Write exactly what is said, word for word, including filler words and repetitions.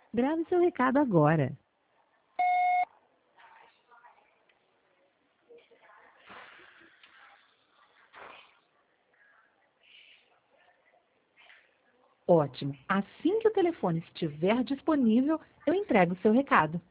Grave seu recado agora. Ótimo. Assim que o telefone estiver disponível, eu entrego o seu recado.